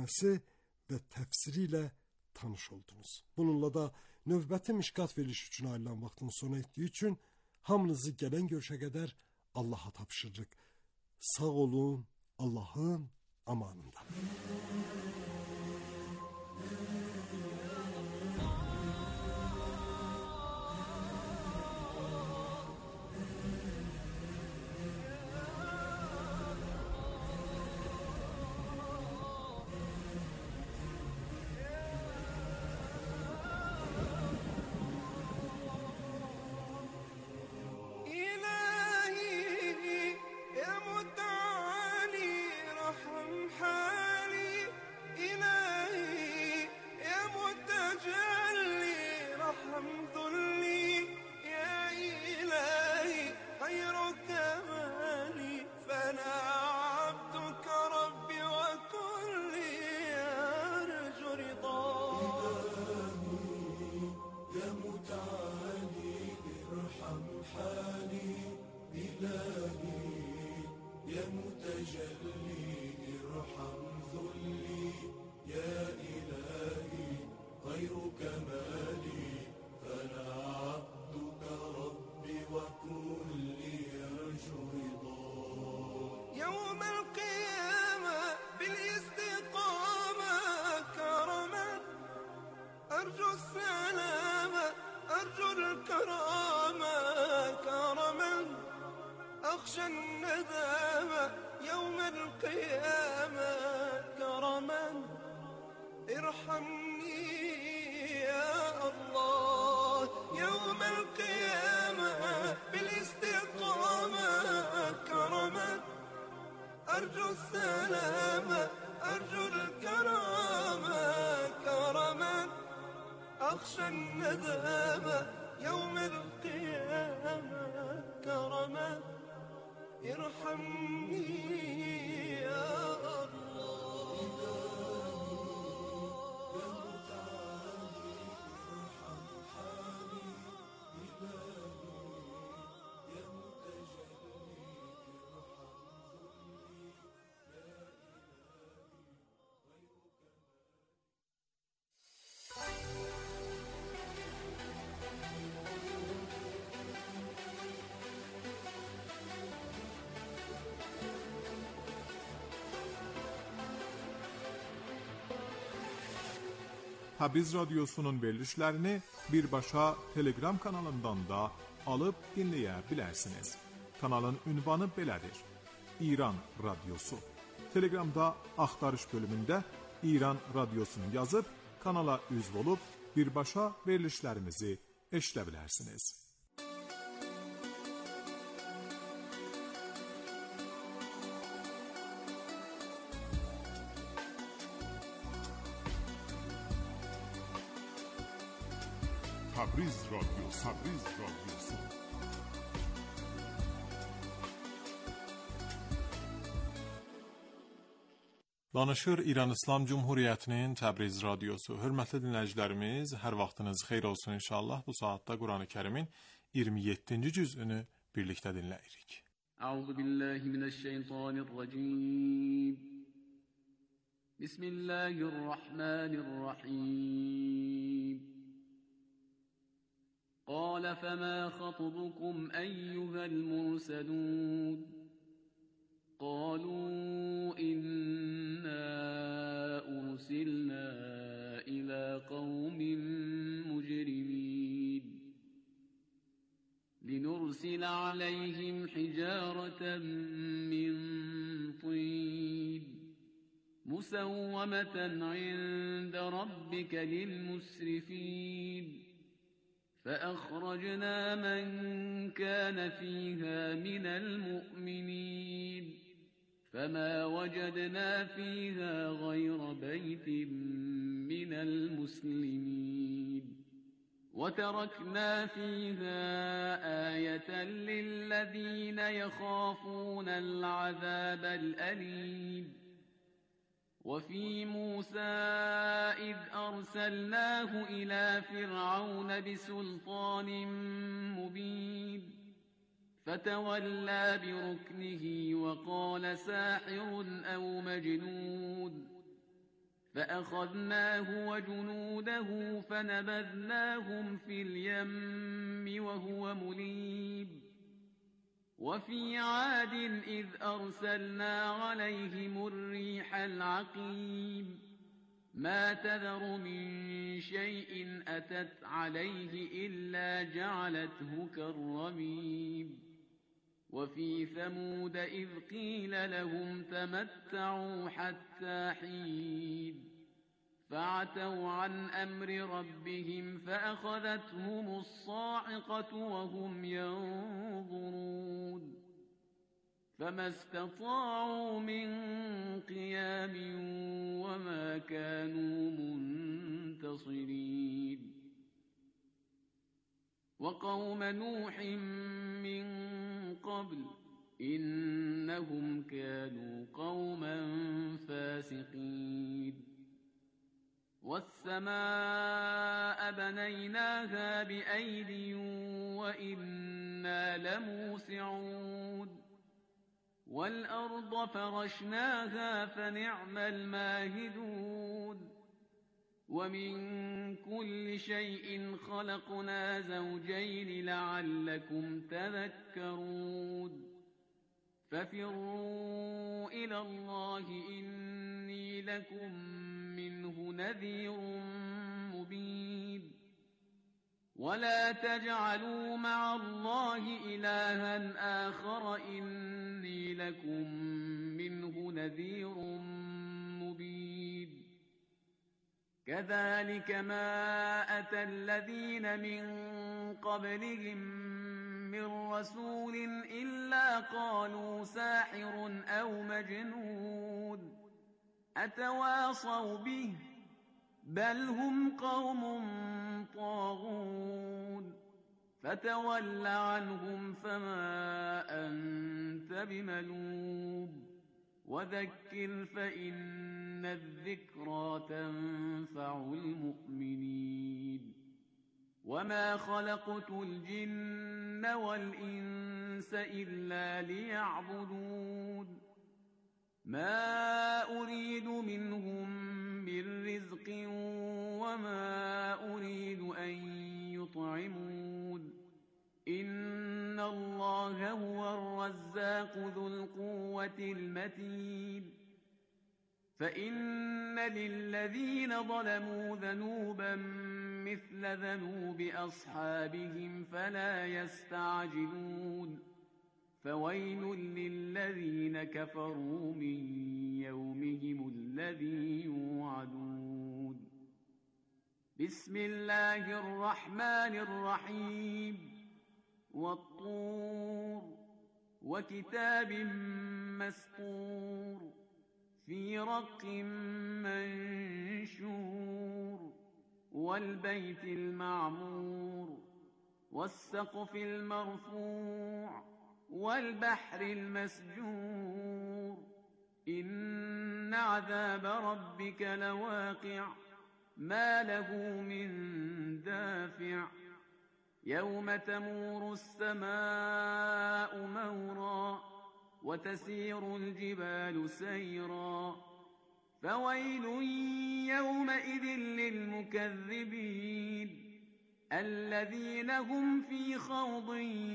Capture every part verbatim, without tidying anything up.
tərcüməsi və təfsiri ilə tanış oldunuz. Bununla da növbəti Mişkat veriliş üçün ayrılan vaxtın sona etdiyi üçün hamınızı gələn görüşə qədər Allaha tapşırırıq. Sağ olun, Allahın amanında. أخشى الندامة يوم القيامة كرما ارحمني يا الله يوم القيامة بالاستقامة كرما أرجو السلامة أرجو الكرامة كرما أخشى الندامة يوم القيامة كرما ارحمني يا Tabriz Radyosu'nun verilişlerini birbaşa Telegram kanalından da alıp dinleyebilirsiniz. Kanalın ünvanı belədir: İran Radyosu. Telegramda axtarış bölümünde İran Radyosunu yazıp kanala üzv olup birbaşa verilişlerimizi eşitebilirsiniz. Tabriz Radyosu, Tabriz Radyosu. Danışır İran İslam Cumhuriyyətinin Təbriz Radyosu. Hörmətli dinləyicilərimiz, hər vaxtınız xeyir olsun inşallah. Bu saatda Qurani-Kərimin iyirmi yeddinci cüzünü birlikdə dinləyirik. Əuzu billahi mineşşeytanirracim. Bismillahirrahmanirrahim. قال فما خطبكم أيها المرسلون قالوا إنا أرسلنا إلى قوم مجرمين لنرسل عليهم حجارة من طين مسومة عند ربك للمسرفين فأخرجنا من كان فيها من المؤمنين فما وجدنا فيها غير بيت من المسلمين وتركنا فيها آية للذين يخافون العذاب الأليم وفي موسى إذ أرسلناه إلى فرعون بسلطان مبين فتولى بركنه وقال ساحر أو مجنون فأخذناه وجنوده فنبذناهم في اليم وهو مليب وفي عاد إذ أرسلنا عليهم الريح العقيم ما تذر من شيء أتت عليه إلا جعلته كالرميم وفي ثمود إذ قيل لهم تمتعوا حتى حين فعتوا عن أمر ربهم فأخذتهم الصاعقة وهم ينظرون فما استطاعوا من قيام وما كانوا منتصرين وقوم نوح من قبل إنهم كانوا قوما فاسقين والسماء بنيناها بأيد وإنا لموسعون والأرض فرشناها فنعم الماهدون ومن كل شيء خلقنا زوجين لعلكم تذكرون ففروا إلى الله إني لكم منه نذير مبين ولا تجعلوا مع الله إلها آخر إني لكم منه نذير مبين كذلك ما أتى الذين من قبلهم من رسول إلا قالوا ساحر أو مجنون أتواصوا به بل هم قوم طاغون فتول عنهم فما أنت بملوم وذكر فإن الذكرى تنفع المؤمنين وما خلقت الجن والإنس إلا ليعبدون ما أريد منهم من رزق وما أريد أن يطعمون إن الله هو الرزاق ذو القوة المتين فإن للذين ظلموا ذنوبا مثل ذنوب أصحابهم فلا يستعجلون فويل للذين كفروا من يومهم الذي يوعدون بسم الله الرحمن الرحيم والطور وكتاب مسطور في رق منشور والبيت المعمور والسقف المرفوع والبحر المسجور إن عذاب ربك لواقع ما له من دافع يوم تمور السماء مورا وتسير الجبال سيرا فويل يومئذ للمكذبين الذين هم في خوض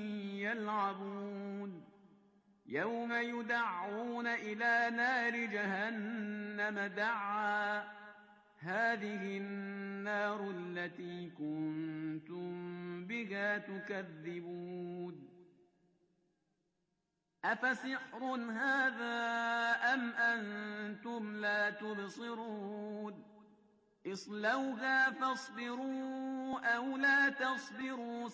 يلعبون يوم يدعون إلى نار جهنم دعا هذه النار التي كنتم بها تكذبون أفسحر هذا أم أنتم لا تبصرون اصلوها فاصبروا أو لا تصبروا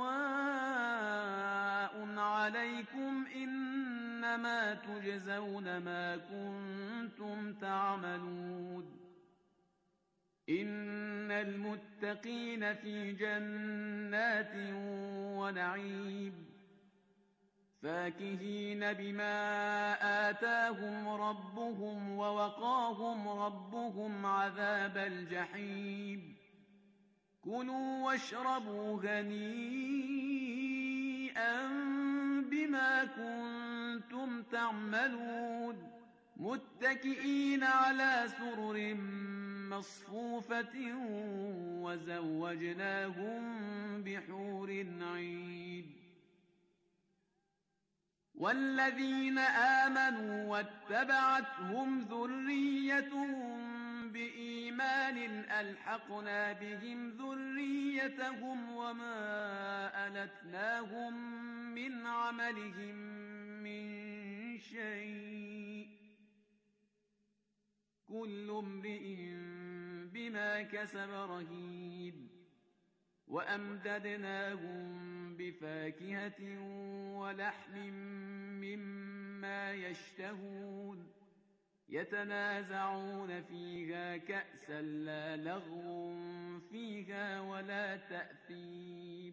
سواء عليكم إنما تجزون ما كنتم تعملون إن المتقين في جنات ونعيم فاكهين بما آتاهم ربهم ووقاهم ربهم عذاب الجحيم كلوا واشربوا هنيئا بما كنتم تعملون متكئين على سرر مصفوفة وزوجناهم بحور عين والذين آمنوا واتبعتهم ذريتهم بإيمان ألحقنا بهم ذريتهم وما ألتناهم من عملهم من شيء كل امرئ بما كسب رهين وأمددناهم بفاكهة ولحم مما يشتهون يتنازعون فيها كأسا لا لغو فيها ولا تأثيم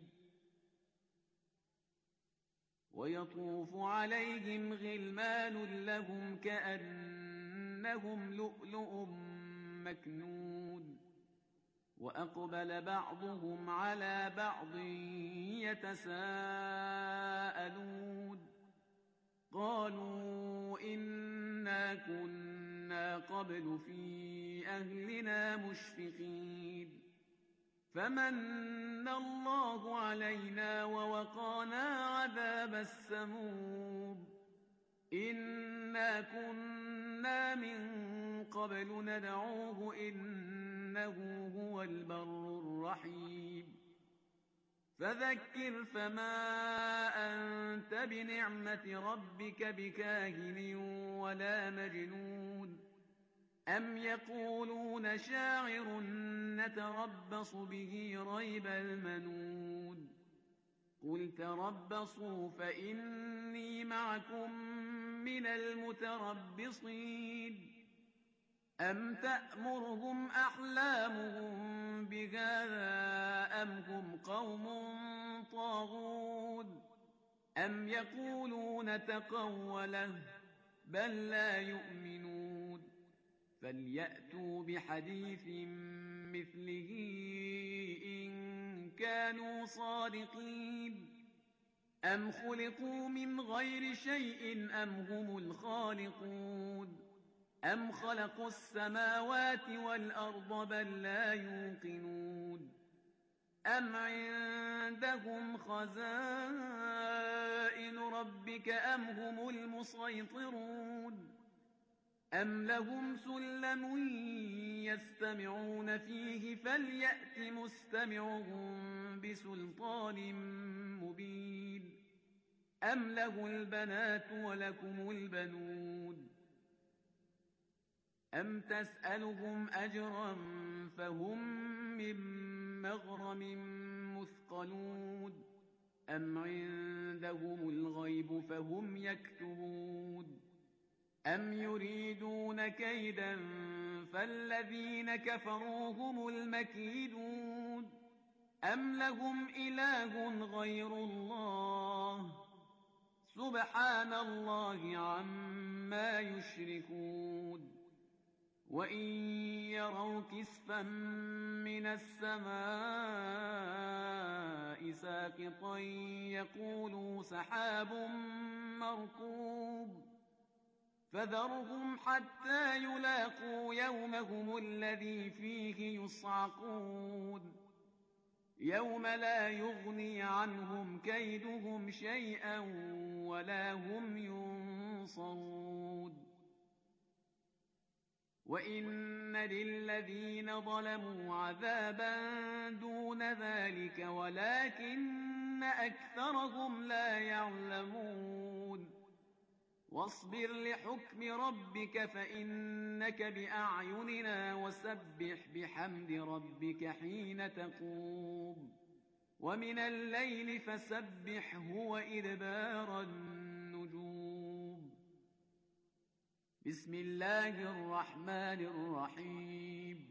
ويطوف عليهم غلمان لهم كأنهم لؤلؤ مكنون وأقبل بعضهم على بعض يتساءلون قالوا إنا كنا قبل في أهلنا مشفقين فمن الله علينا ووقانا عذاب السموم إنا كنا من قبل ندعوه إنه هو البر الرحيم فذكر فما أنت بنعمة ربك بكاهن ولا مجنون أم يقولون شاعر نتربص به ريب المنون قل تربصوا فإني معكم من المتربصين أم تأمرهم أحلامهم بهذا أم هم قوم طاغون أم يقولون تقوله بل لا يؤمنون فليأتوا بحديث مثله إن كانوا صادقين أم خلقوا من غير شيء أم هم الخالقون أم خلقوا السماوات والأرض بل لا يوقنون أم عندهم خزائن ربك أم هم المسيطرون أم لهم سلم يستمعون فيه فليأت مستمعهم بسلطان مبين أم له البنات ولكم البنون أم تسألهم أجرا فهم من مغرم مثقلون أم عندهم الغيب فهم يكتبون أم يريدون كيدا فالذين كفروا هم المكيدون أم لهم إله غير الله سبحان الله عما يشركون وإن يروا كسفا من السماء ساقطا يقولوا سحاب مركوب فذرهم حتى يلاقوا يومهم الذي فيه يصعقون يوم لا يغني عنهم كيدهم شيئا ولا هم ينصرون وإن للذين ظلموا عذابا دون ذلك ولكن أكثرهم لا يعلمون واصبر لحكم ربك فإنك بأعيننا وسبح بحمد ربك حين تقوم ومن الليل فسبحه وإدبار النجوم بسم الله الرحمن الرحيم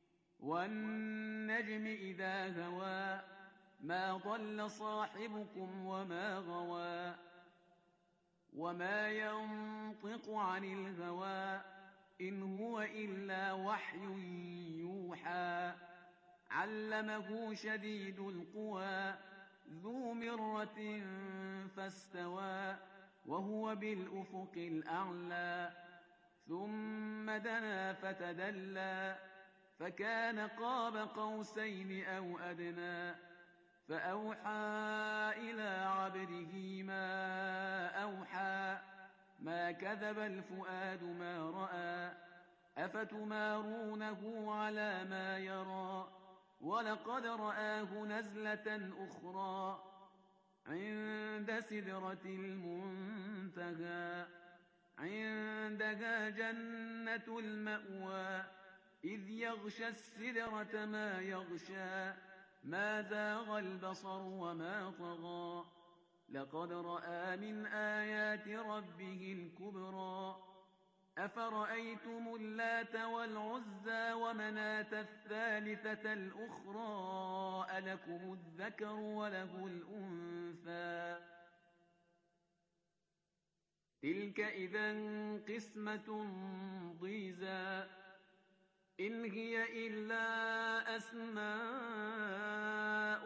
والنجم إذا هوى ما ضل صاحبكم وما غوى وما ينطق عن الهوى إن هو إلا وحي يوحى علمه شديد القوى ذو مرة فاستوى وهو بالأفق الأعلى ثم دنا فتدلى فكان قاب قوسين أو أدنى فأوحى إلى عبده ما أوحى ما كذب الفؤاد ما رأى أفتمارونه على ما يرى ولقد رآه نزلة أخرى عند سدرة المنتهى عندها جنة المأوى إذ يغشى السدرة ما يغشى ما زاغ البصر وما طغى لقد رأى من آيات ربه الكبرى أفرأيتم اللات والعزى ومناة الثالثة الأخرى ألكم الذكر وله الأنثى تلك إذا قسمة ضيزى إن هي إلا أسماء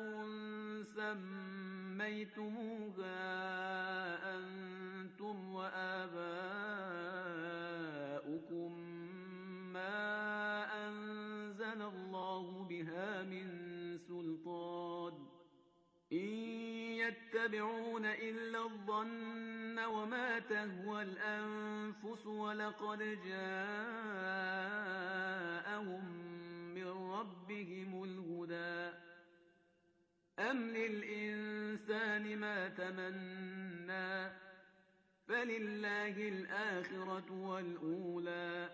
سميتموها أنتم وآباؤكم ما أنزل الله بها من سلطان إن يتبعون إلا الظن وما تهوى الأنفس ولقد جاءهم من ربهم الهدى أم للإنسان ما تمنى فلله الآخرة والأولى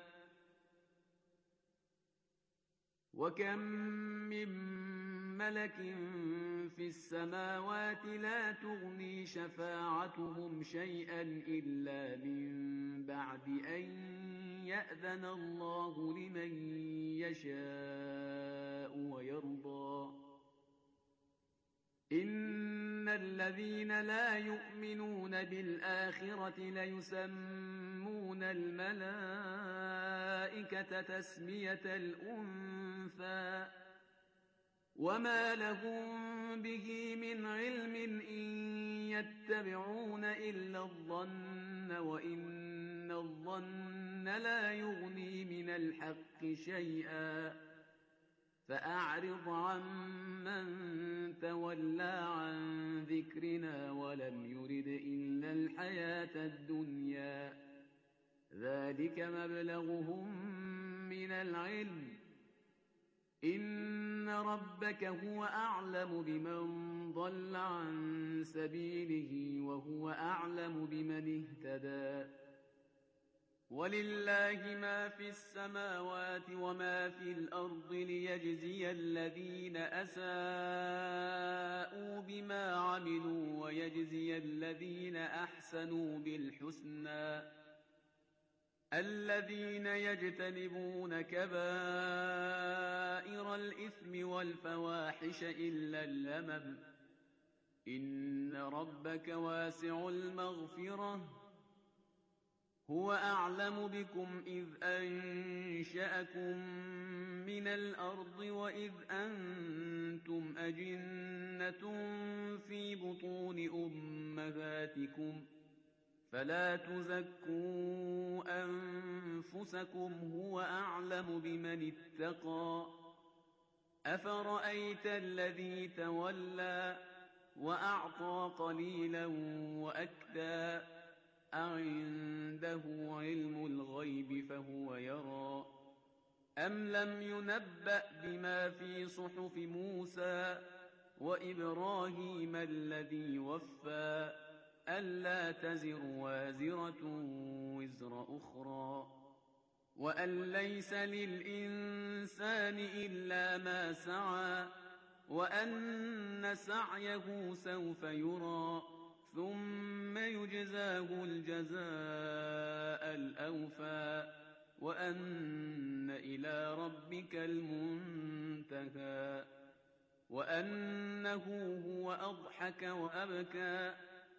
وكم من ملك في السماوات لا تغني شفاعتهم شيئا إلا من بعد أن يأذن الله لمن يشاء ويرضى إن الذين لا يؤمنون بالآخرة ليسمون الملائكة تسمية الأنثى وما لهم به من علم إن يتبعون إلا الظن وإن الظن لا يغني من الحق شيئا فأعرض عمن تولى عن ذكرنا ولم يرد إلا الحياة الدنيا ذلك مبلغهم من العلم إن ربك هو أعلم بمن ضل عن سبيله وهو أعلم بمن اهتدى ولله ما في السماوات وما في الأرض ليجزي الذين أساءوا بما عملوا ويجزي الذين أحسنوا بالحسنى الذين يجتنبون كبائر الإثم والفواحش إلا اللمم إن ربك واسع المغفرة هو أعلم بكم إذ أنشأكم من الأرض وإذ أنتم أجنة في بطون أمهاتكم فلا تزكوا أنفسكم هو أعلم بمن اتقى أفرأيت الذي تولى وأعطى قليلا وأكدى أعنده علم الغيب فهو يرى أم لم ينبأ بما في صحف موسى وإبراهيم الذي وفى ألا تزر وازرة وزر أخرى وأن ليس للإنسان إلا ما سعى وأن سعيه سوف يرى ثم يجزاه الجزاء الأوفى وأن إلى ربك المنتهى وأنه هو أضحك وأبكى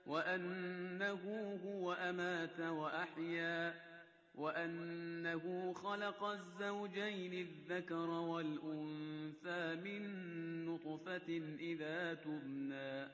وأنه هو أمات وأحيا وأنه خلق الزوجين الذكر والأنثى من نطفة إذا تبنى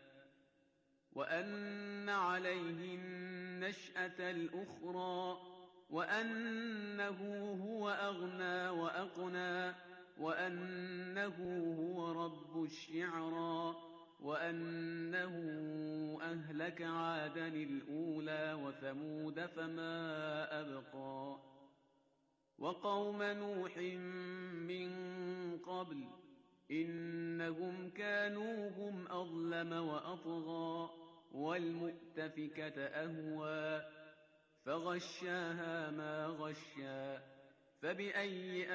وأن عليه النشأة الأخرى وأنه هو أغنى وأقنى وأنه هو رب الشعرى وأنه أهلك عادا الأولى وثمود فما أبقى وقوم نوح من قبل إنهم كانوا هم أظلم وأطغى والمؤتفكة أهوى فغشاها ما غشا فبأي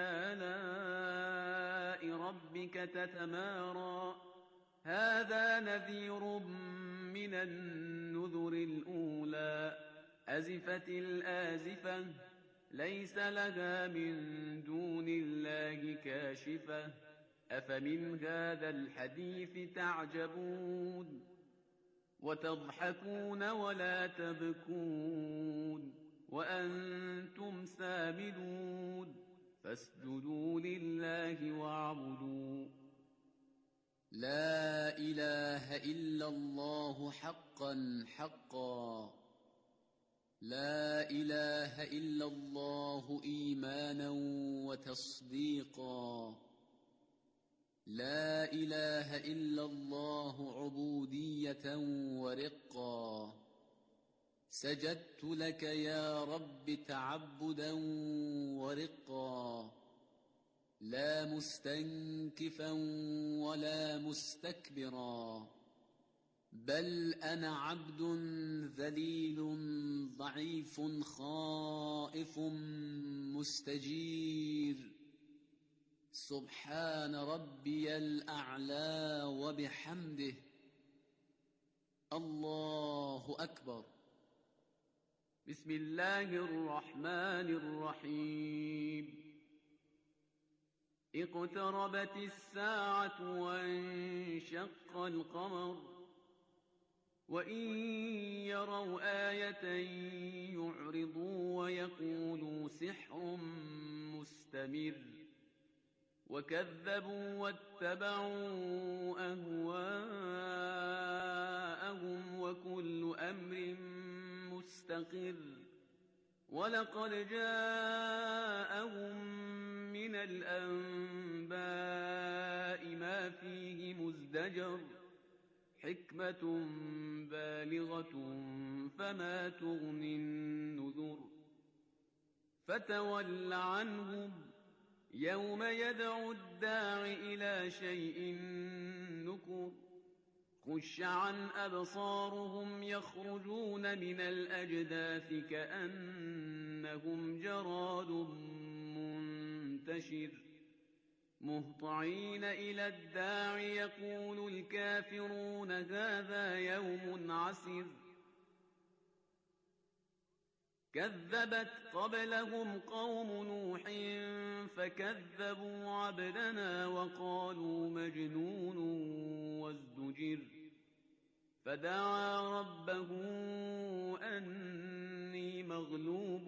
آلاء ربك تتمارى هذا نذير من النذر الأولى أزفت الآزفة ليس لها من دون الله كاشفة أفمن هذا الحديث تعجبون وتضحكون ولا تبكون وأنتم سامدون فاسجدوا لله واعبدوا لا إله إلا الله حقا حقا لا إله إلا الله إيمانا وتصديقا لا إله إلا الله عبودية ورقا سجدت لك يا رب تعبدا ورقا لا مستنكفا ولا مستكبرا بل أنا عبد ذليل ضعيف خائف مستجير سبحان ربي الأعلى وبحمده الله أكبر بسم الله الرحمن الرحيم اقتربت الساعة وانشق القمر وإن يروا آية يعرضوا ويقولوا سحر مستمر وكذبوا واتبعوا أهواءهم وكل أمر مستقر ولقد جاءهم من الأنباء ما فيه مزدجر حكمة بالغة فما تغني النذر فتول عنهم يوم يدعو الداع إلى شيء نكر خش عن أبصارهم يخرجون من الأجداث كأنهم جراد منتشر مهطعين إلى الداع يقول الكافرون هذا يوم عسر كذبت قبلهم قوم نوح فكذبوا عبدنا وقالوا مجنون وازدجر فدعا ربه أني مغلوب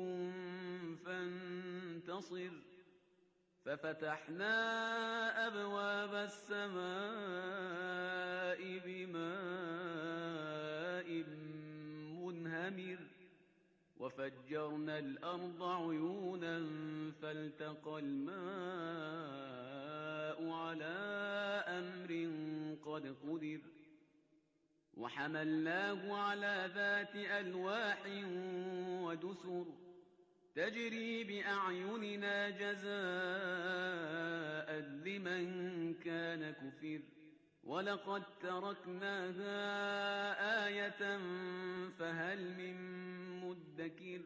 فانتصر ففتحنا أبواب السماء بماء منهمر وفجرنا الأرض عيونا فالتقى الماء على أمر قد قدر وحملناه على ذات ألواح ودسر تجري بأعيننا جزاء لمن كان كفر ولقد تركناها آية فهل من مدكر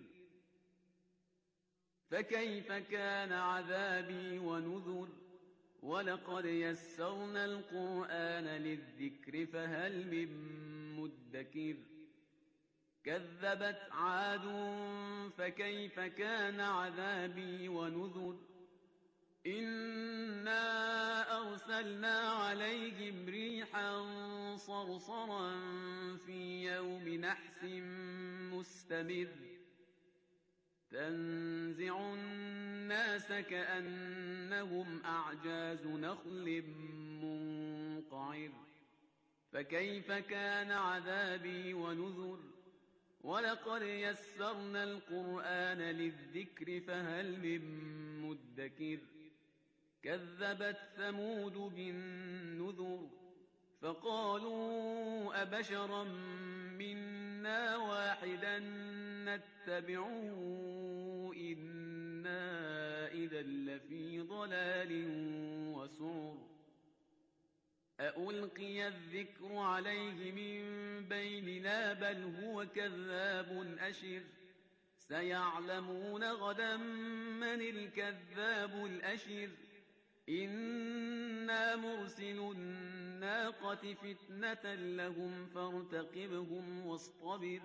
فكيف كان عذابي ونذر ولقد يسرنا القرآن للذكر فهل من مدكر كذبت عاد فكيف كان عذابي ونذر إنا أرسلنا عليهم ريحا صرصرا في يوم نحس مستمر تنزع الناس كأنهم أعجاز نخل منقعر فكيف كان عذابي ونذر ولقد يسرنا القرآن للذكر فهل من مدكر كذبت ثمود بالنذر فقالوا أبشرا منا واحدا نتبعه إنا إذا لفي ضلال وسعر أألقي الذكر عليه من بيننا بل هو كذاب أشر سيعلمون غدا من الكذاب الأشر إنا مرسل الناقة فتنة لهم فارتقبهم واصطبر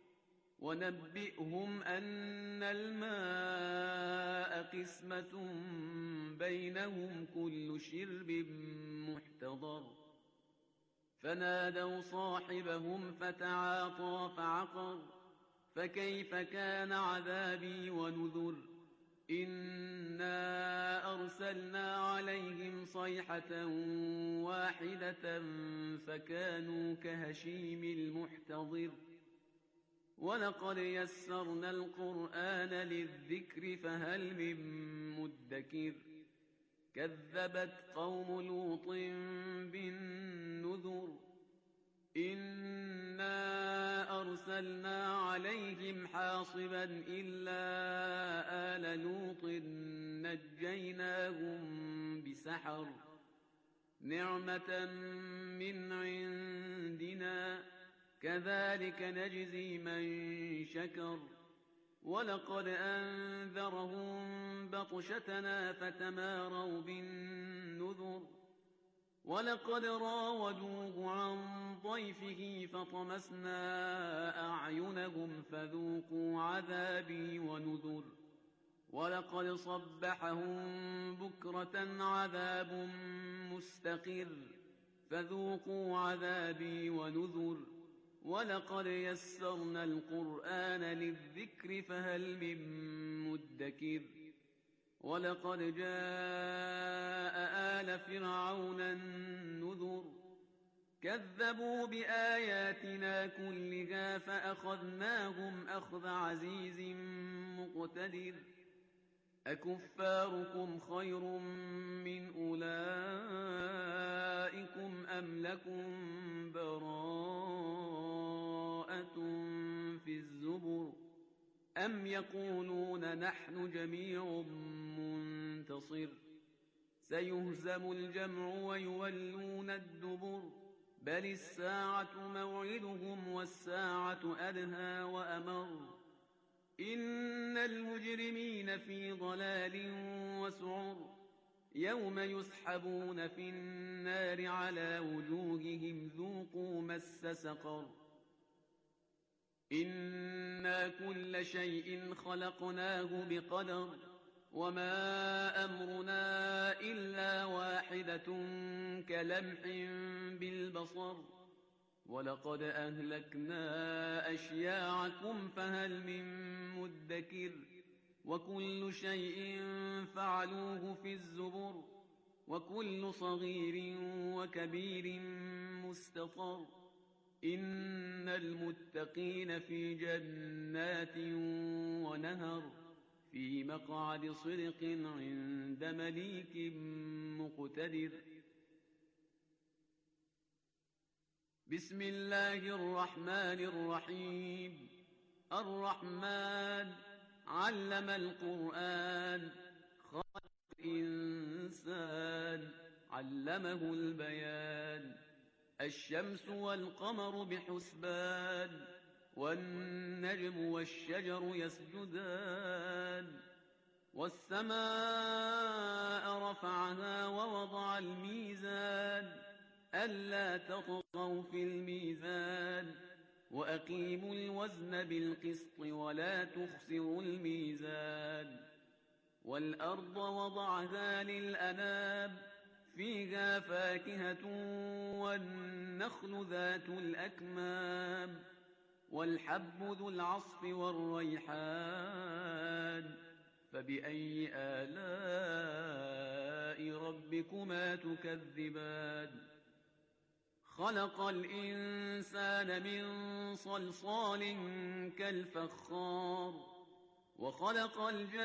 ونبئهم أن الماء قسمة بينهم كل شرب محتضر فنادوا صاحبهم فتعاطى فعقر فكيف كان عذابي ونذر إنا أرسلنا عليهم صيحة واحدة فكانوا كهشيم المحتضر ولقد يسرنا القرآن للذكر فهل من مدكر كذبت قوم لوط بالنذر إنا أرسلنا عليهم حاصبا إلا آل لوط نجيناهم بسحر نعمة من عندنا كذلك نجزي من شكر ولقد أنذرهم بطشتنا فتماروا بالنذر ولقد راودوه عن ضيفه فطمسنا أعينهم فذوقوا عذابي ونذر ولقد صبحهم بكرة عذاب مستقر فذوقوا عذابي ونذر ولقد يسرنا القرآن للذكر فهل من مدكر ولقد جاء آل فرعون النذر كذبوا بآياتنا كلها فأخذناهم أخذ عزيز مقتدر أكفاركم خير من أولئكم أم لكم براءة في الزبر أم يقولون نحن جميع منتصر سيهزم الجمع ويولون الدبر بل الساعة موعدهم والساعة أدهى وأمر إن المجرمين في ضلال وسعر يوم يسحبون في النار على وجوههم ذوقوا مس سقر إنا كل شيء خلقناه بقدر وما أمرنا إلا واحدة كلمح بالبصر ولقد أهلكنا أشياعكم فهل من مدكر وكل شيء فعلوه في الزبر وكل صغير وكبير مستطر إن المتقين في جنات ونهر في مقعد صدق عند مليك مقتدر بسم الله الرحمن الرحيم الرحمن علم القرآن خلق الإنسان علمه البيان الشمس والقمر بحسبان والنجم والشجر يسجدان والسماء رفعها ووضع الميزان ألا تطغوا في الميزان وأقيموا الوزن بالقسط ولا تخسروا الميزان والأرض وضعها للأنام فيها فاكهة والنخل ذات الأكمام والحب ذو العصف والريحان فبأي آلاء ربكما تكذبان خلق الإنسان من صلصال كالفخار وخلق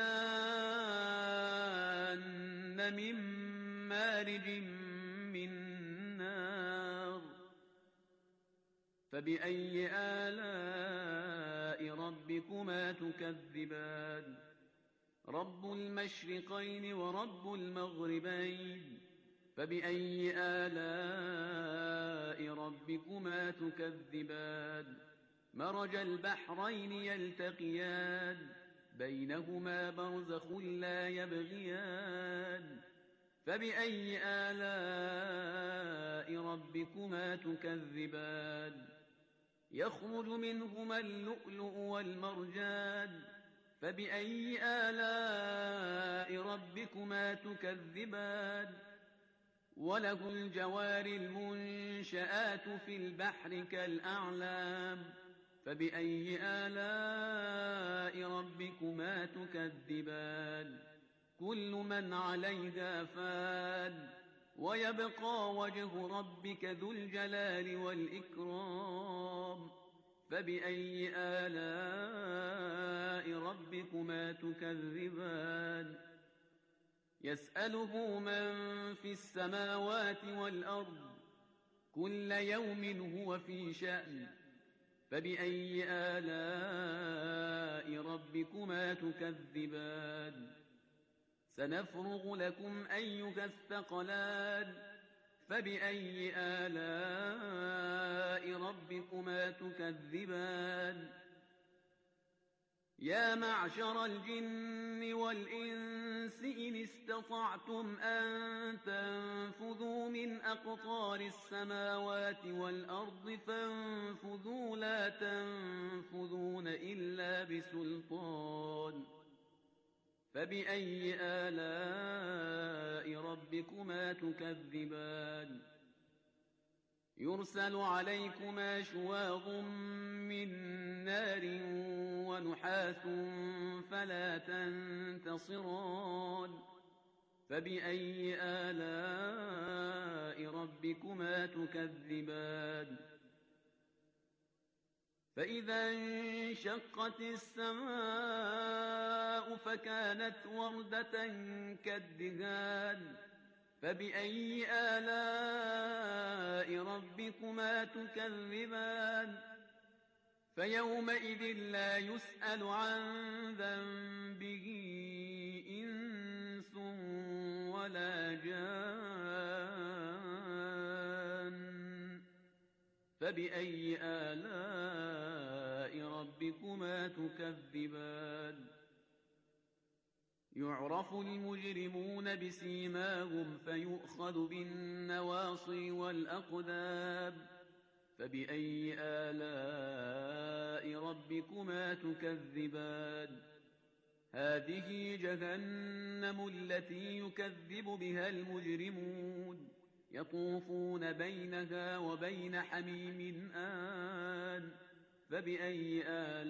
الجان من مارج من نار فبأي آلاء ربكما تكذبان رب المشرقين ورب المغربين فبأي آلاء ربكما تكذبان مرج البحرين يلتقيان بينهما برزخ لا يبغيان فبأي آلاء ربكما تكذبان يخرج منهما اللؤلؤ والمرجان فبأي آلاء ربكما تكذبان وله الجوار المنشآت في البحر كالأعلام فبأي آلاء ربكما تكذبان كل من عليها فان ويبقى وجه ربك ذو الجلال والإكرام فبأي آلاء ربكما تكذبان يسأله من في السماوات والأرض كل يوم هو في شأن فبأي آلاء ربكما تكذبان سنفرغ لكم أيها الثقلان فبأي آلاء ربكما تكذبان يا معشر الجن والإنس إن استطعتم أن تنفذوا من أقطار السماوات والأرض فانفذوا لا تنفذون إلا بسلطان فبأي آلاء ربكما تكذبان يرسل عليكما شواظ من نار ونحاس فلا تنتصران فبأي آلاء ربكما تكذبان فإذا انشقت السماء فكانت وردة كالدهان فبأي آلاء ربكما تكذبان فيومئذ لا يسأل عن ذنبه إنس ولا جان فبأي آلاء ربكما تكذبان يعرف المجرمون بسيماهم فيؤخذ بالنواصي والأقدام فبأي آلاء ربكما تكذبان هذه جهنم التي يكذب بها المجرمون يطوفون بينها وبين حميم آن فبأي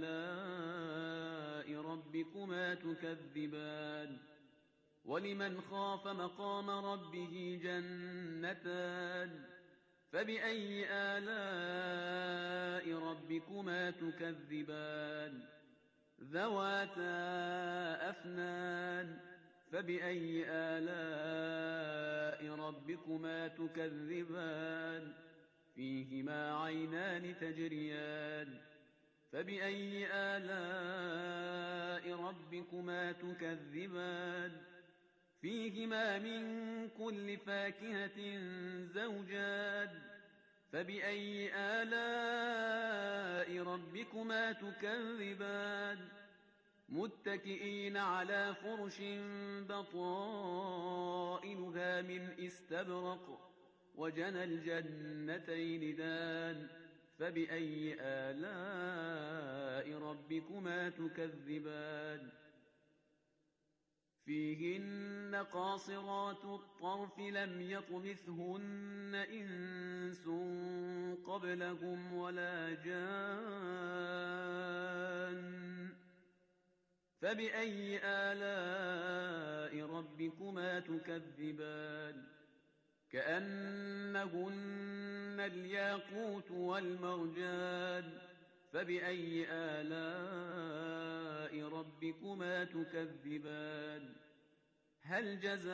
آلاء ربكما تكذبان ولمن خاف مقام ربه جنتان فبأي آلاء ربكما تكذبان ذواتا أفنان فبأي آلاء ربكما تكذبان فيهما عينان تجريان فبأي آلاء ربكما تكذبان فيهما من كل فاكهة زوجان فبأي آلاء ربكما تكذبان متكئين على فرش بطائنها من استبرق وجنى الجنتين دان فبأي آلاء ربكما تكذبان فيهن قاصرات الطرف لم يطمثهن إنس قبلهم ولا جان فبأي آلاء ربكما تكذبان كأنهن الياقوت والمرجان فبأي آلاء ربكما ربكما تكذبان هل جزاء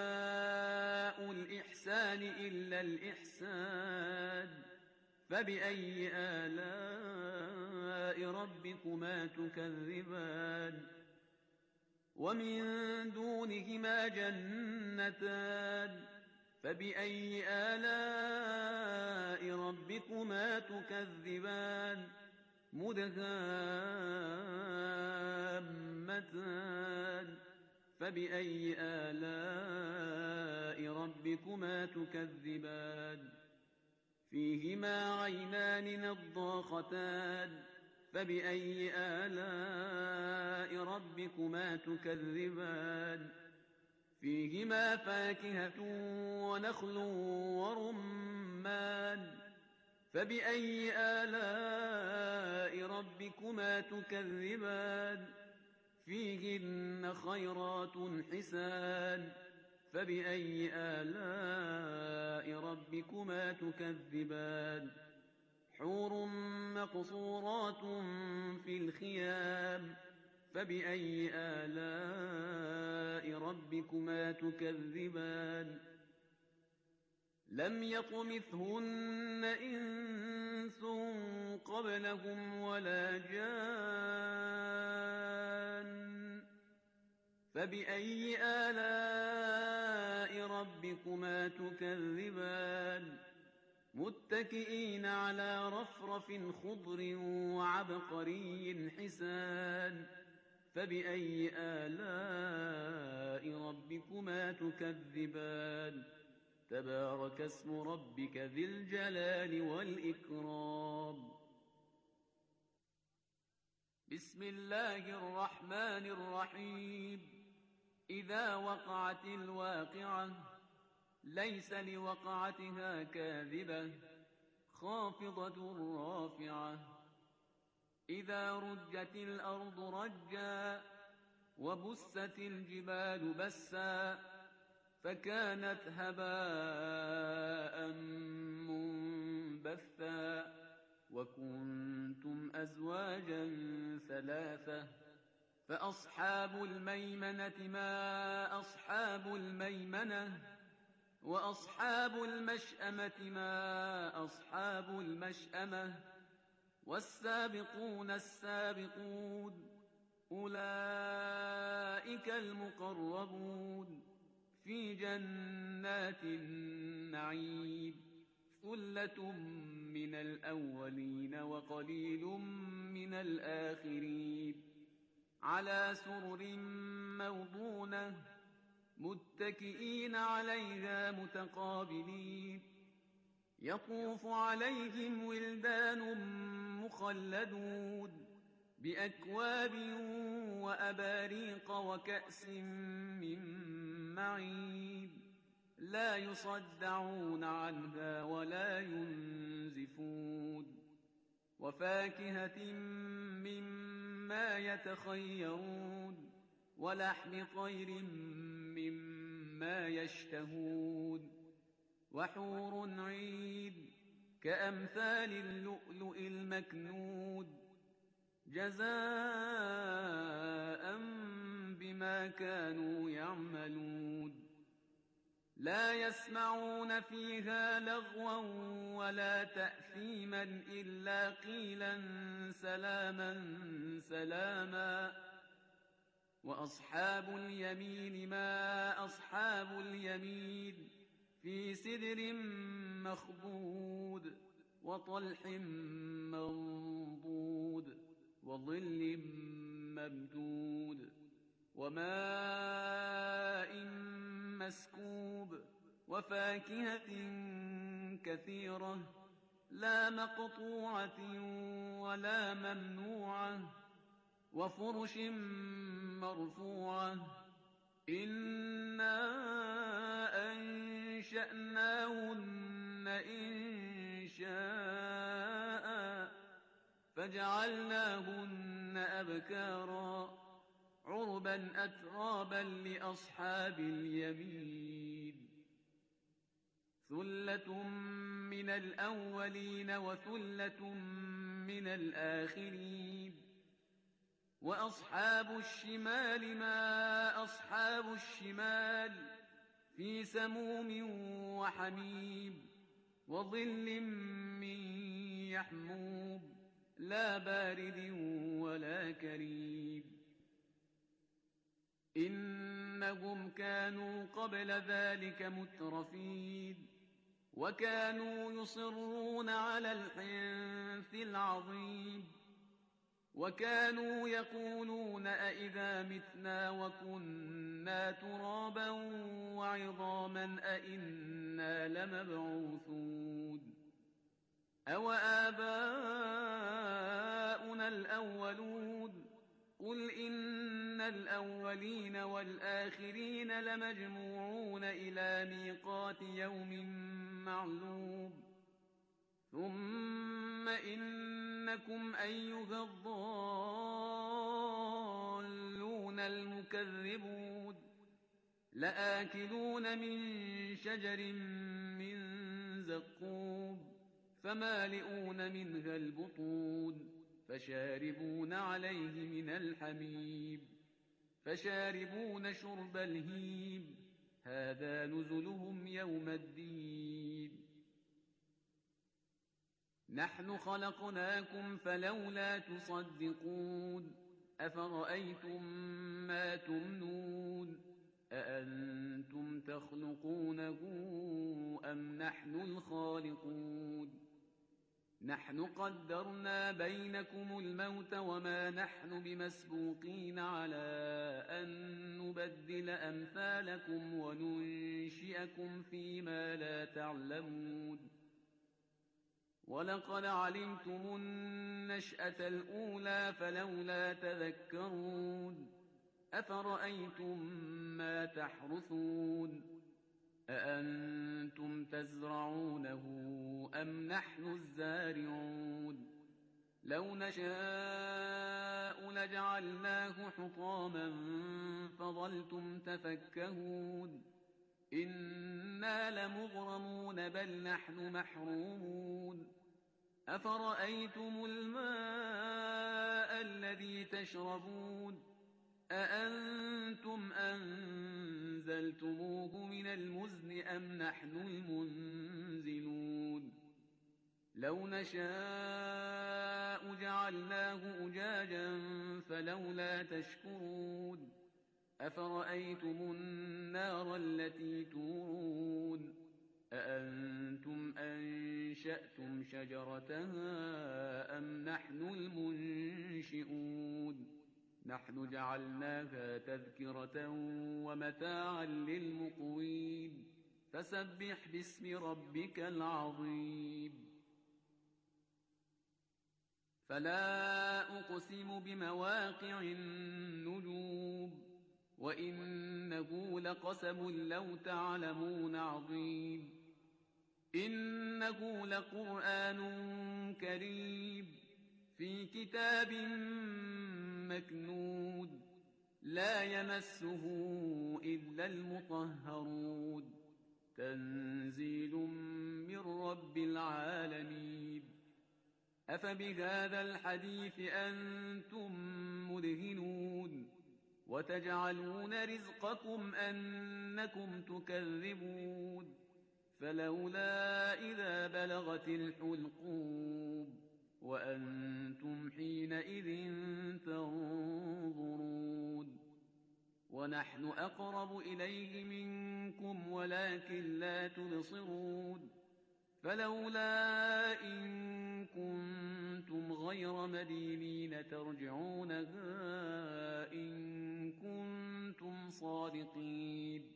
الإحسان إلا الإحسان فبأي آلاء ربكما تكذبان ومن دونهما جنتان فبأي آلاء ربكما تكذبان مدهامتان فبأي آلاء ربكما تكذبان فيهما عينان نضاختان فبأي آلاء ربكما تكذبان فيهما فاكهة ونخل ورمان فبأي آلاء ربكما تكذبان فيهن خيرات حسان فبأي آلاء ربكما تكذبان حور مقصورات في الخيام فبأي آلاء ربكما تكذبان لم يطمثهن إنس قبلهم ولا جان فبأي آلاء ربكما تكذبان متكئين على رفرف خضر وعبقري حسان فبأي آلاء ربكما تكذبان تبارك اسم ربك ذي الجلال والإكرام بسم الله الرحمن الرحيم إذا وقعت الواقعة ليس لوقعتها كاذبة خافضة رافعة إذا رجت الأرض رجا وبست الجبال بسا فكانت هباء منبثا وكنتم أزواجا ثلاثة فأصحاب الميمنة ما أصحاب الميمنة وأصحاب المشأمة ما أصحاب المشأمة والسابقون السابقون أولئك المقربون في جنات النعيم ثلة من الأولين وقليل من الآخرين على سرر موضونة متكئين عليها متقابلين يطوف عليهم ولدان مخلدون بأكواب وأباريق وكأس من معين لا يصدعون عنها ولا ينزفون وفاكهة مما يتخيرون ولحم طير مما يشتهون وحور عين كأمثال اللؤلؤ المكنون جزاء بما كانوا يعملون لا يسمعون فيها لغوا ولا تأثيما إلا قيلا سلاما سلاما وأصحاب اليمين ما أصحاب اليمين في سدر مخضود وطلح منضود وظل ممدود وماء مسكوب وفاكهة كثيرة لا مقطوعة ولا ممنوعة وفرش مرفوعة إنا أنشأناهن إن شاء فجعلناهن أبكارا عربا أترابا لأصحاب اليمين ثلة من الأولين وثلة من الآخرين وأصحاب الشمال ما أصحاب الشمال في سموم وحميم وظل من يحموم لا بارد ولا كريم إنهم كانوا قبل ذلك مترفين وكانوا يصرون على الحنث العظيم وكانوا يقولون أئذا متنا وكنا ترابا وعظاما أئنا لمبعوثون أو آباؤنا الأولون قل إن الأولين والآخرين لمجموعون إلى ميقات يوم معلوم ثم إنكم أيها الضالون المكذبون لآكلون من شجر من زقوم فمالئون منها البطون فشاربون عليه من الحميم فشاربون شرب الهيم هذا نزلهم يوم الدين نحن خلقناكم فلولا تصدقون أفرأيتم ما تمنون أأنتم تخلقونه أم نحن الخالقون نحن قدرنا بينكم الموت وما نحن بمسبوقين على أن نبدل أمثالكم وننشئكم فيما لا تعلمون ولقد علمتم النشأة الأولى فلولا تذكرون أفرأيتم ما تحرثون أأنتم تزرعونه أم نحن الزارعون لو نشاء لجعلناه حطاما فظلتم تفكهون إنا لمغرمون بل نحن محرومون أفرأيتم الماء الذي تشربون أأنتم أنزلتموه من المزن أم نحن المنزلون لو نشاء جعلناه أجاجا فلولا تشكرون أفرأيتم النار التي تورون أأنتم أنشأتم شجرتها أم نحن المنشئون نحن جعلناها تذكرة ومتاعا للمقوين فسبح باسم ربك العظيم فلا أقسم بمواقع النجوم وإنه لقسم لو تعلمون عظيم إنه لقرآن كريم في كتاب مكنود لا يمسه إلا المطهرون تنزيل من رب العالمين أفبهذا الحديث أنتم مدهنون وتجعلون رزقكم أنكم تكذبون فلولا إذا بلغت الحلقوم وأنتم حينئذ تنظرون ونحن أقرب إليه منكم ولكن لا تبصرون فلولا إن كنتم غير مدينين ترجعونها إن كنتم صادقين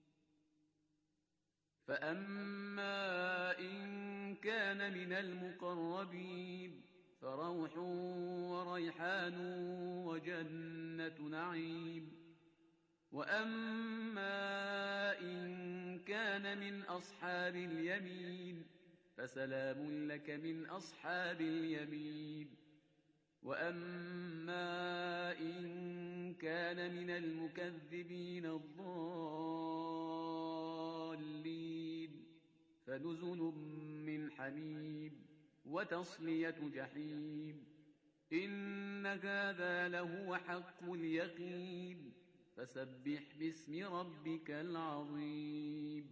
فأما إن كان من المقربين فروح وريحان وجنة نعيم وأما إن كان من أصحاب اليمين فسلام لك من أصحاب اليمين وأما إن كان من المكذبين الضالين فنزل من حميم وتصلية جحيم إن هذا لهو حق اليقين فسبح باسم ربك العظيم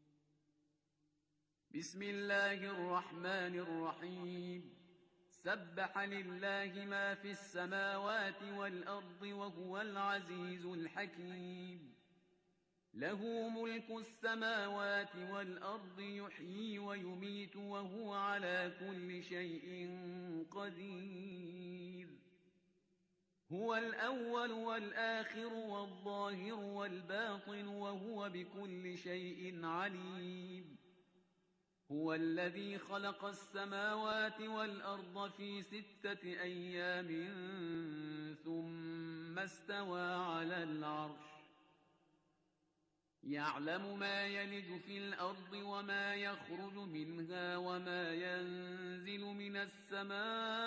بسم الله الرحمن الرحيم سبح لله ما في السماوات والأرض وهو العزيز الحكيم له ملك السماوات والأرض يحيي ويميت وهو على كل شيء قدير هو الأول والآخر والظاهر والباطن وهو بكل شيء عليم هو الذي خلق السماوات والأرض في ستة أيام ثم استوى على العرش يعلم ما يلج في الأرض وما يخرج منها وما ينزل من السماء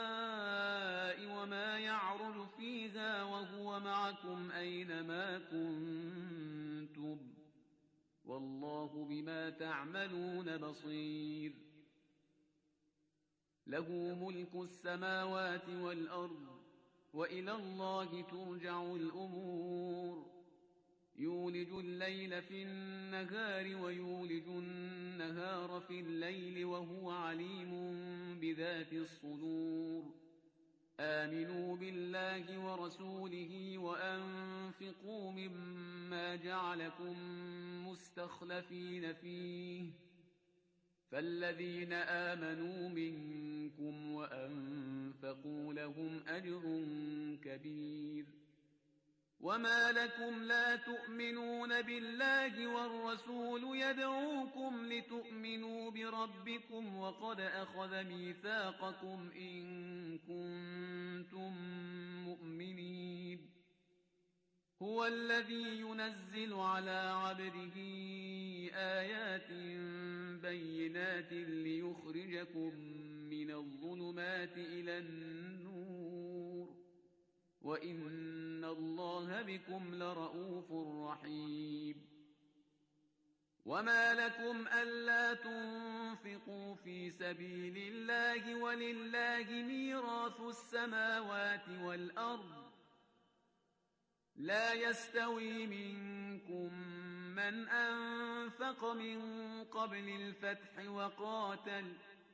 وما يعرج فيها وهو معكم أينما كنتم والله بما تعملون بصير له ملك السماوات والأرض وإلى الله ترجع الأمور يولج الليل في النهار ويولج النهار في الليل وهو عليم بذات الصدور آمنوا بالله ورسوله وأنفقوا مما جعلكم مستخلفين فيه فالذين آمنوا منكم وأنفقوا لهم أجر كبير وما لكم لا تؤمنون بالله والرسول يدعوكم لتؤمنوا بربكم وقد أخذ ميثاقكم إن كنتم مؤمنين هو الذي ينزل على عبده آيات بينات ليخرجكم من الظلمات إلى النور وإن الله بكم لرؤوف رحيم وما لكم ألا تنفقوا في سبيل الله ولله ميراث السماوات والأرض لا يستوي منكم من أنفق من قبل الفتح وقاتل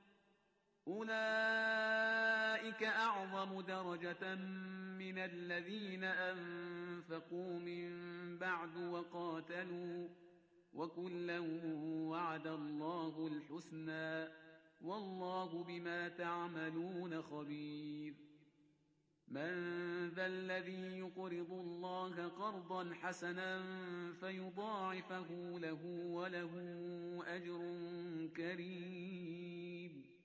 أولئك أعظم درجة من الذين أنفقوا من بعد وقاتلوا وكلا وعد الله الحسنى والله بما تعملون خبير من ذا الذي يقرض الله قرضا حسنا فيضاعفه له وله أجر كريم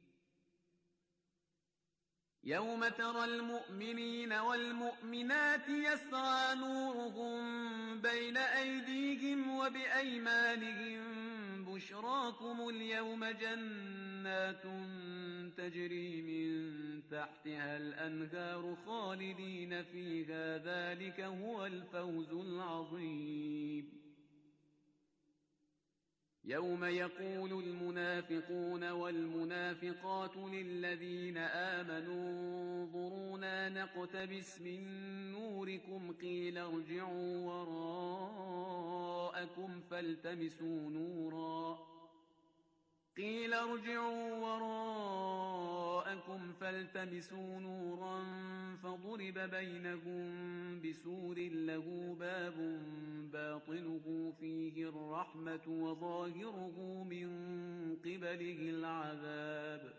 يوم ترى المؤمنين والمؤمنات يسعى نورهم بين أيديهم وبأيمانهم بشراكم اليوم جنات تجري من تحتها الأنهار خالدين فيها ذلك هو الفوز العظيم يوم يقول المنافقون والمنافقات للذين آمنوا انظرونا نقتبس من نوركم قيل ارجعوا وراءكم فالتمسوا نورا قيل ارجعوا وراءكم فالتمسوا نورا فضرب بينهم بسور له باب باطنه فيه الرحمة وظاهره من قبله العذاب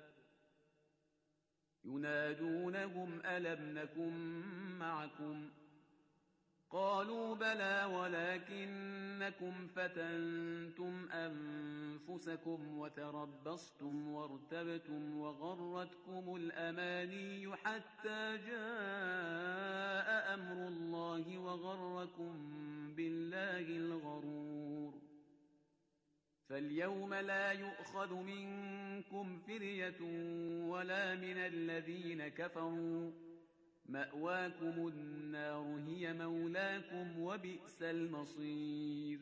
ينادونهم ألم نكن معكم قالوا بلى ولكنكم فتنتم أنفسكم وتربصتم وارتبتم وغرتكم الأماني حتى جاء أمر الله وغركم بالله الغرور فاليوم لا يؤخذ منكم فرية ولا من الذين كفروا مأواكم النار هي مولاكم وبئس المصير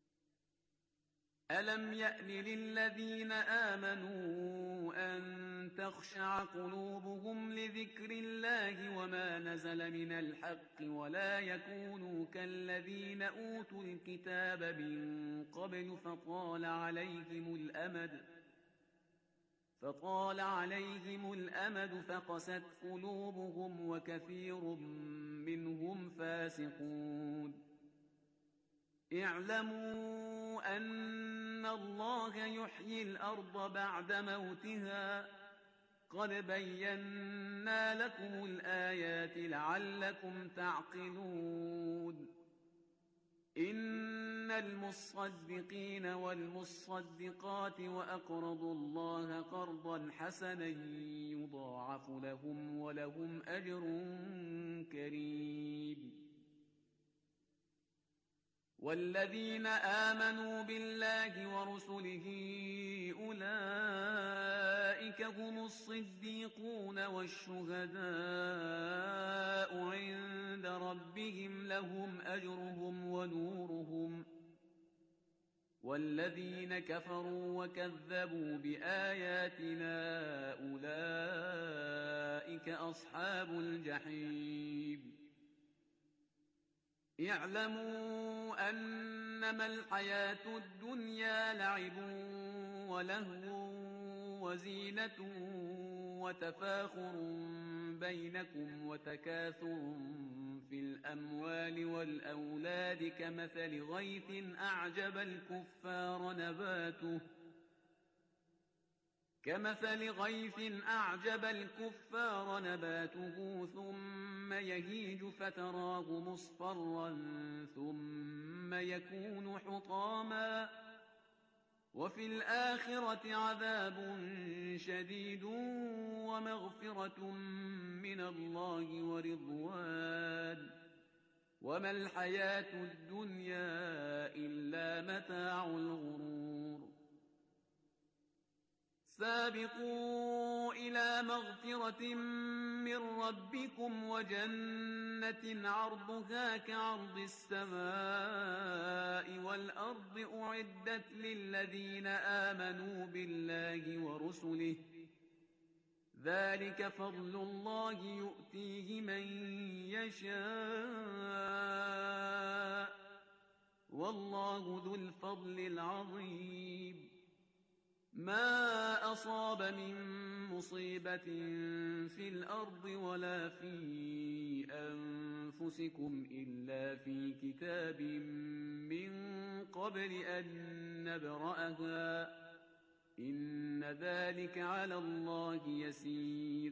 ألم يأن للذين آمنوا أن تخشع قلوبهم لذكر الله وما نزل من الحق ولا يكونوا كالذين أوتوا الكتاب من قبل فطال عليهم الأمد فطال عليهم الأمد فقست قلوبهم وكثير منهم فاسقون. اعلموا أن الله يحيي الأرض بعد موتها قد بينا لكم الآيات لعلكم تعقلون. إن المصدقين والمصدقات وأقرضوا الله قرضا حسنا يضاعف لهم ولهم أجر كريم. والذين آمنوا بالله ورسله أولئك هم الصديقون والشهداء عند ربهم لهم أجرهم ونورهم. والذين كفروا وكذبوا بآياتنا أولئك أصحاب الجحيم. اعلموا أنما الحياة الدنيا لعب ولهو وزينة وتفاخر بينكم وتكاثر في الأموال والأولاد كمثل غيث أعجب الكفار نباته كمثل غيث أعجب الكفار نباته ثم يهيج فتراه مصفرا ثم يكون حطاما وفي الآخرة عذاب شديد ومغفرة من الله ورضوان وما الحياة الدنيا إلا متاع الغرور. سابقوا إلى مغفرة من ربكم وجنة عرضها كعرض السماء والأرض أعدت للذين آمنوا بالله ورسله ذلك فضل الله يؤتيه من يشاء والله ذو الفضل العظيم. ما أصاب من مصيبة في الأرض ولا في أنفسكم إلا في كتاب من قبل أن نبرأها إن ذلك على الله يسير.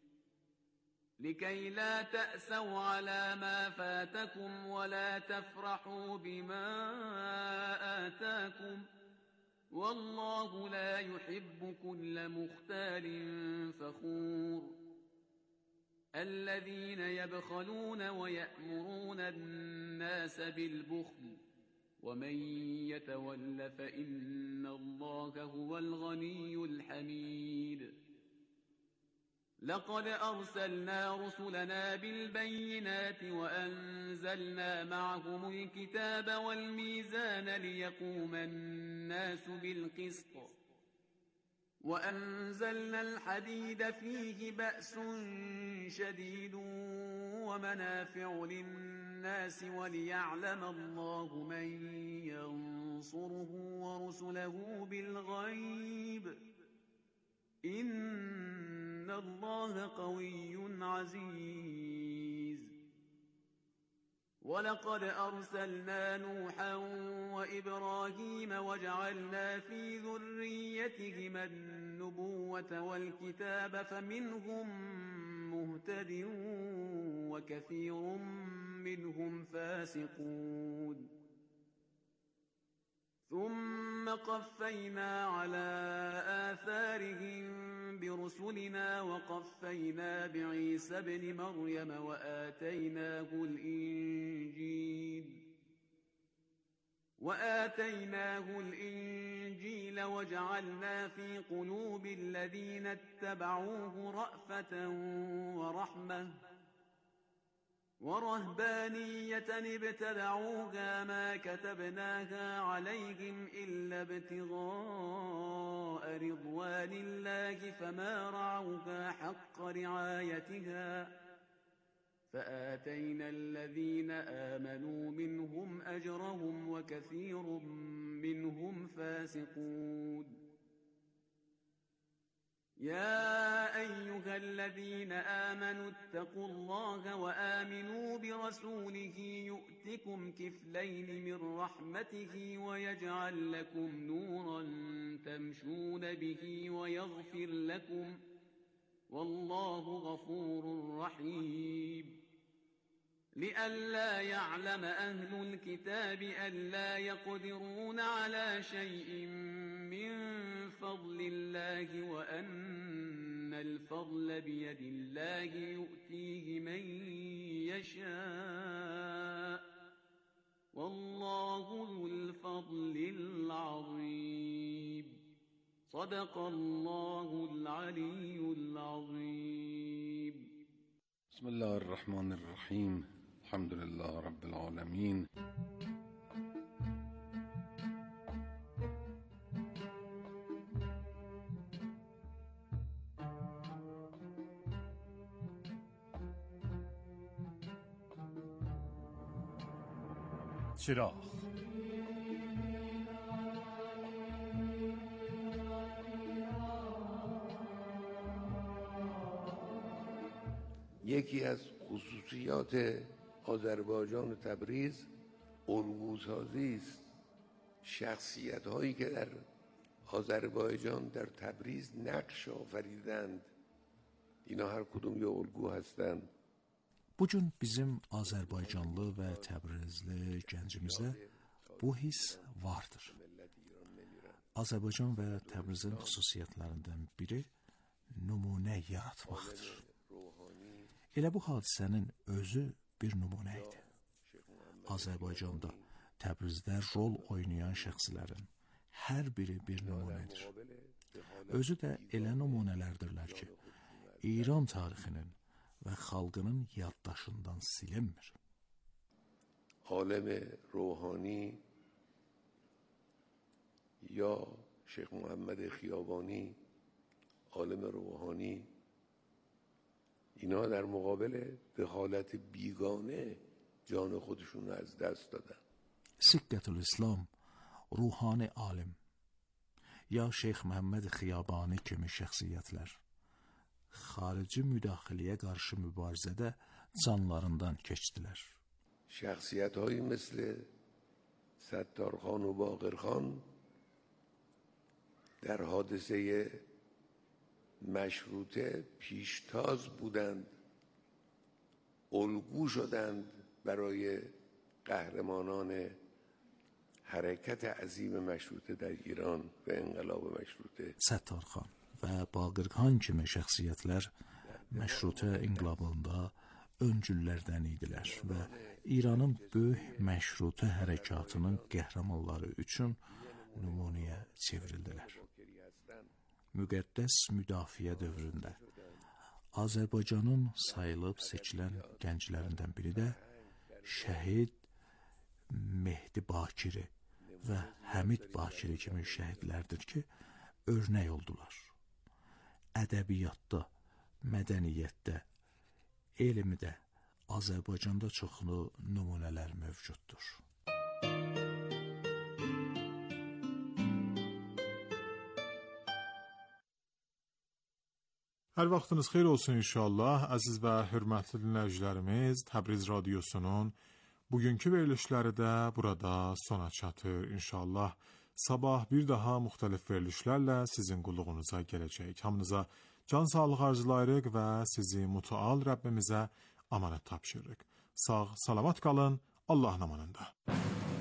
لكي لا تأسوا على ما فاتكم ولا تفرحوا بما آتاكم والله لا يحب كل مختال فخور. الذين يبخلون ويأمرون الناس بالبخل ومن يتول فإن الله هو الغني الحميد. لقد أرسلنا رسلنا بالبينات وأنزلنا معهم الكتاب والميزان ليقوم الناس بالقسط وأنزلنا الحديد فيه بأس شديد ومنافع للناس وليعلم الله من ينصره ورسله بالغيب إن الله قوي عزيز. ولقد أرسلنا نوحا وإبراهيم وجعلنا في ذريتهما النبوة والكتاب فمنهم مهتد وكثير منهم فاسقون. ثم قفينا على آثارهم برسلنا وقفينا بعيسى ابن مريم وآتيناه الإنجيل وآتيناه الإنجيل وجعلنا في قلوب الذين اتبعوه رأفة ورحمة ورهبانية ابتدعوها ما كتبناها عليهم إلا ابتغاء رضوان الله فما رعوها حق رعايتها فآتينا الذين آمنوا منهم أجرهم وكثير منهم فاسقون يا أيها الذين آمنوا اتقوا الله وآمنوا برسوله يؤتكم كفلين من رحمته ويجعل لكم نورا تمشون به ويغفر لكم والله غفور رحيم لئلا يعلم أهل الكتاب ألا يقدرون على شيء من فضل الله وأن الفضل بيد الله يؤتيه من يشاء والله ذو الفضل العظيم صدق الله العلي العظيم. بسم الله الرحمن الرحیم. الحمد لله رب العالمین. چراغ یکی از خصوصیات آذربایجان و تبریز الگوسازی است. شخصیت هایی که در آذربایجان در تبریز نقش آفریدند اینا هر کدوم یه الگو هستند. Bu gün bizim Azərbaycanlı və Təbrizli gəncimizdə bu his vardır. Azərbaycan və Təbrizin xüsusiyyətlərindən biri nümunə yaratmaqdır. Elə bu hadisənin özü bir nümunə idi. Azərbaycanda, Təbrizdə rol oynayan şəxslərin hər biri bir nümunədir. Özü də elə nümunələrdirlər ki, İran tarixinin və xalqının yaddaşından silinmir. عالم روحانی یا شیخ محمد خیابانی، عالم روحانی، اینا در مقابل به حالت بیگانه جان خودشون از دست دادن. Siqqətül İslam, ruhani alim ya Şeyx Məhəmməd Xiyabani kimi şəxsiyyətlər xarici müdaxiləyə qarşı mübarizədə canlarından keçdilər. شخصیت‌هایی مثل ستارخان و باقرخان در حادثه مشروطه پیشتاز بودند، الگو شدند برای قهرمانان حرکت عظیم مشروطه در ایران و انقلاب مشروطه. Səttarxan və Baqırxan kimi şəxsiyyətlər məşrutə inqilabında öncüllərdən idilər və İranın böyük məşrutə hərəkatının qəhrəmanları üçün nümunəyə çevrildilər. Müqəddəs müdafiə dövründə Azərbaycanın sayılıb seçilən gənclərindən biri də şəhid Mehdi Bakiri və Həmid Bakiri kimi şəhidlərdir ki, örnək oldular. Ədəbiyyatda, mədəniyyətdə, elmdə Azərbaycanda çoxlu nümunələr mövcuddur. Hər vaxtınız xeyir olsun inşallah. Əziz və hörmətli dinləyicilərimiz, Təbriz Radiosunun bugünkü verilişləri də burada sona çatır inşallah. Sabah bir daha müxtəlif verilişlərlə sizin qulluğunuza gələcək. Hamınıza can sağlıq arzulayırıq və sizi mütəal Rəbbimizə amanət tapşırırıq. Sağ, salamat qalın, Allahın amanında.